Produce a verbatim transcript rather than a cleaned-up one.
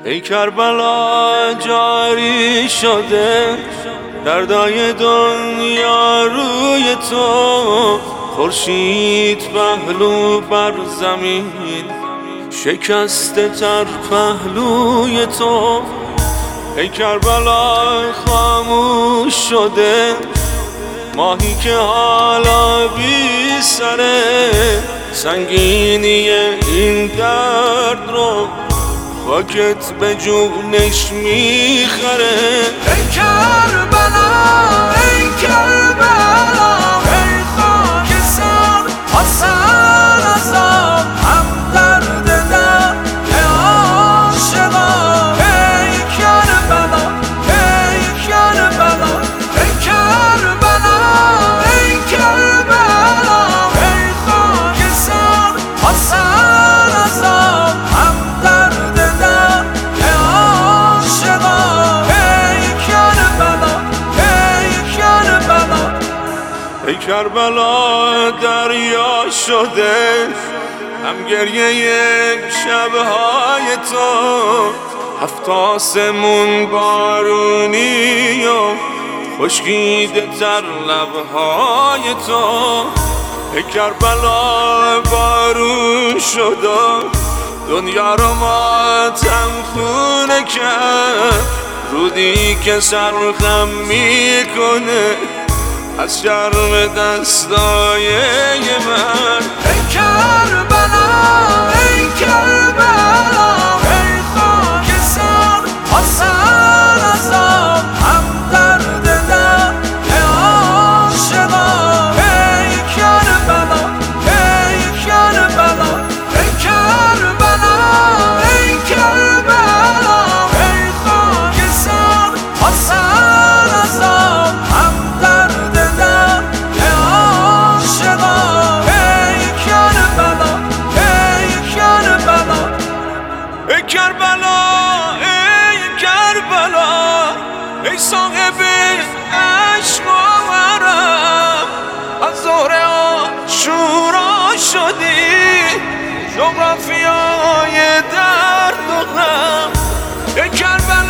ای کربلا جاری شده دردای دنیا روی تو، خورشید پهلو بر زمین شکسته تر پهلوی تو. ای کربلا خاموش شده ماهی که حالا بی سره، سنگینی این درد رو خاکت به جونش میخره. ای کربلا ای کربلا ای خاک سر حسن عذاب هم درد درد عاشقا. ای کربلا ای کربلا ای کربلا ای کربلا ای خاک سر حسن عذاب هم درد درد عاشقا. ای کربلا ای کربلا ای کربلا دریا شده هم گریه یک شبهای تو، هفت آسمون بارونی و خشکیده تر لبهای تو. ای کربلا بارون شده دنیا رو ماتم خونه کرد، رودی که سرخم میکنه از شرم دستای من. ای کربلا ای کربلا ای خاک سر حسن عذاب هم درد درد عاشقا. ای کربلا ای کربلا ای کربلا ای کربلا ای خاک سر حسن عذاب هم درد درد عاشقا. ای کربلا ای کربلا ای کربلا ای کربلا ای صاحب عشق و ورم، از ظهر عاشورا شدی جغرافیای درد و غم. ای کربلا